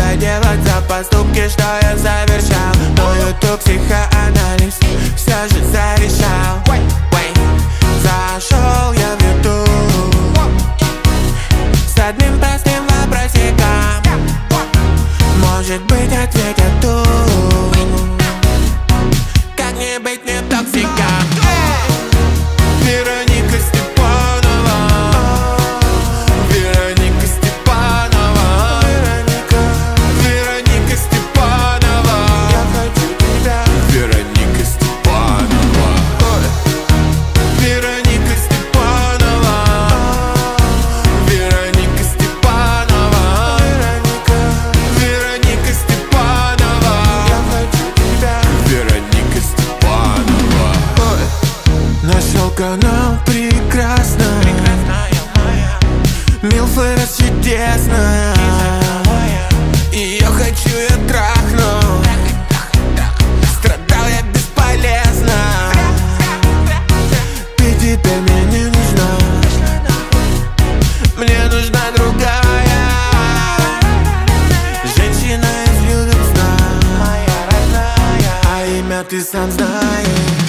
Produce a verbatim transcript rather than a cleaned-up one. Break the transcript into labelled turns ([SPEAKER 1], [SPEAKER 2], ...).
[SPEAKER 1] надо делать за поступки, что я совершал. Но ютуб психоанализ все же зарешал. Зашел я в ютуб с одним простым вопросиком. Может быть, ответят тут. Как не быть не токсиком? Вероника Степанова, Вероника Степанова, Вероника, Вероника Степанова, я хочу тебя. Вероника Степанова, Вероника Степанова, Вероника Степанова, Вероника, Вероника Степанова, я хочу тебя. Вероника Степанова. Нашел канал прекрасно, милфа расчудесная, ее хочу я трахнуть. Страдал я бесполезно, ты теперь мне не нужна, мне нужна другая женщина из любви сна, моя родная, а имя ты сам знаешь.